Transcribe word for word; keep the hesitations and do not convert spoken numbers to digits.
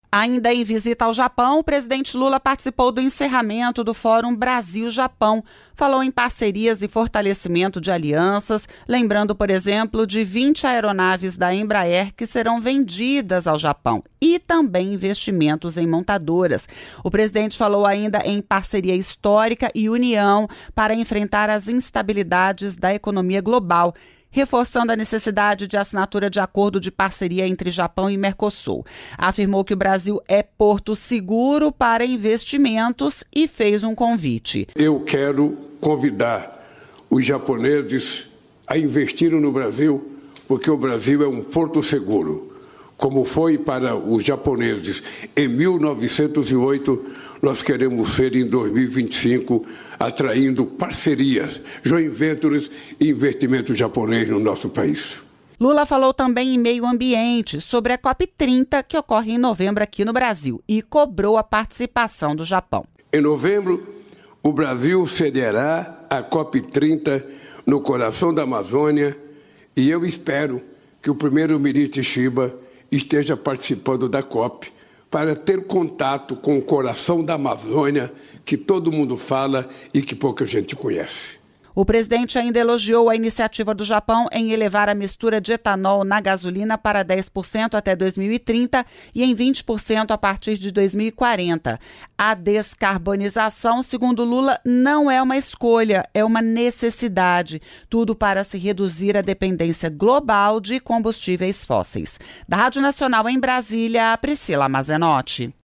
Ainda em visita ao Japão, o presidente Lula participou do encerramento do Fórum Brasil-Japão. Falou em parcerias e fortalecimento de alianças, lembrando, por exemplo, de vinte aeronaves da Embraer que serão vendidas ao Japão e também investimentos em montadoras. O presidente falou ainda em parceria histórica e união para enfrentar as instabilidades da economia global, reforçando a necessidade de assinatura de acordo de parceria entre Japão e Mercosul. Afirmou que o Brasil é porto seguro para investimentos e fez um convite. Eu quero convidar os japoneses a investirem no Brasil, porque o Brasil é um porto seguro. Como foi para os japoneses em mil novecentos e oito, nós queremos ser em dois mil e vinte e cinco, atraindo parcerias, joint ventures e investimento japonês no nosso país. Lula falou também em meio ambiente sobre a COP trinta, que ocorre em novembro aqui no Brasil, e cobrou a participação do Japão. Em novembro, o Brasil cederá a COP trinta no coração da Amazônia e eu espero que o primeiro-ministro Shiba esteja participando da COP para ter contato com o coração da Amazônia, que todo mundo fala e que pouca gente conhece. O presidente ainda elogiou a iniciativa do Japão em elevar a mistura de etanol na gasolina para dez por cento até dois mil e trinta e em vinte por cento a partir de dois mil e quarenta. A descarbonização, segundo Lula, não é uma escolha, é uma necessidade. Tudo para se reduzir a dependência global de combustíveis fósseis. Da Rádio Nacional em Brasília, Priscila Mazenotti.